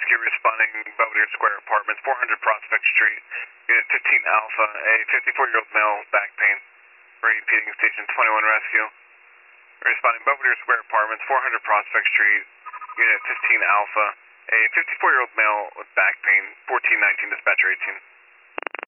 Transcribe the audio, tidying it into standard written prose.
Rescue responding Belvedere Square Apartments, 400 Prospect Street, Unit 15 Alpha, a 54-year-old male, back pain. Repeating Station 21 Rescue. Responding Belvedere Square Apartments, 400 Prospect Street, Unit 15 Alpha, a 54-year-old male with back pain, 1419 Dispatcher 18.